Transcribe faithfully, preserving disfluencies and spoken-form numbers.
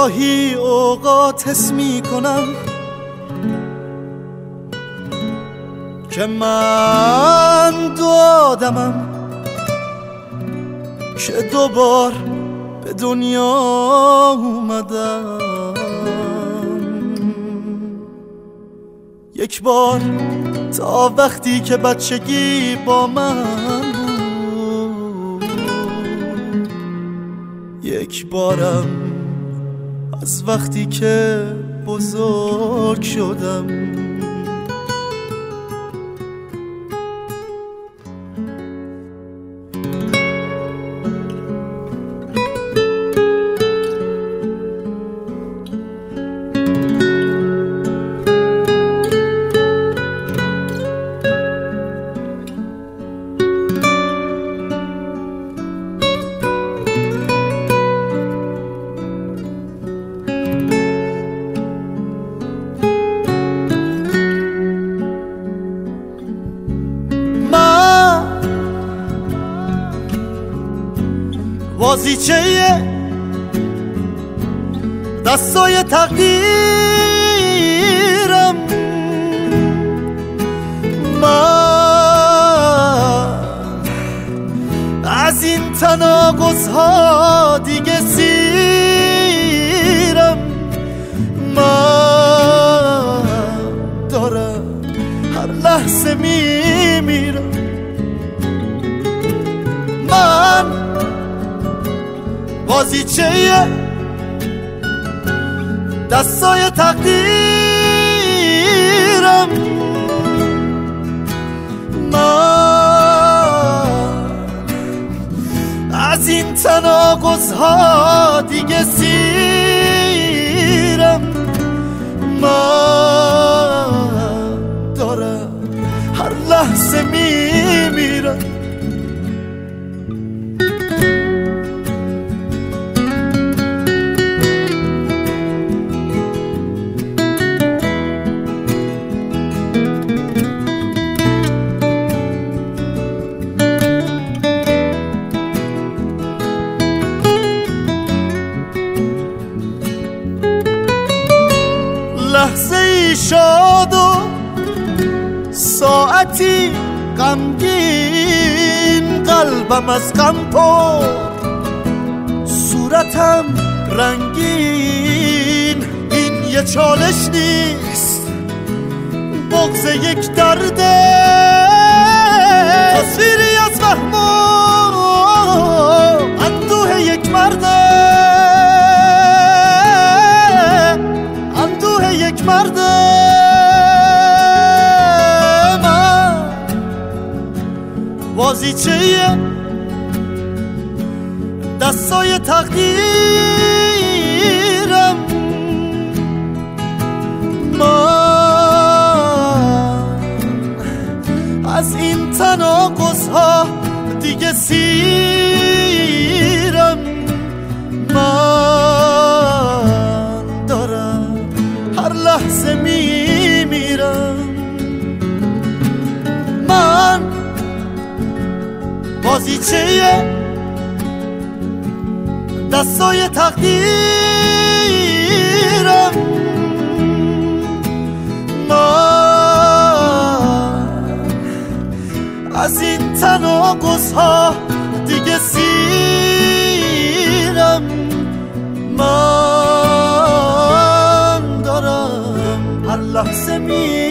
گاهی اوقات حس می کنم که من دو آدمم که دوبار به دنیا اومدم. یک بار تا وقتی که بچگی با من بود، یک بارم از وقتی که بزرگ شدم. بازیچه دستای تقدیرم، من از این تناقض‌ها دیگه سیرم. من دارم هر لحظه میمیرم. من بازیچه دستای تقدیرم، من از این تناقض‌ها دیگه سیرم. من دارم هر لحظه میمیرم. لحظه ای شاد و ساعتی غمگین، قلبم از غم پر، صورتم رنگین. این یه چالش نیست، بغض یک درده، تصویری از وهم و اندوه یک مرده، یک مرد. من بازیچه دستای تقدیرم، من از این تناقض‌ها دیگه سیرم. من دارم هر لحظه میمیرم. من بازیچه دستای تقدیرم، من از این تناقض‌ها دیگه سیرم. من هر لحظه می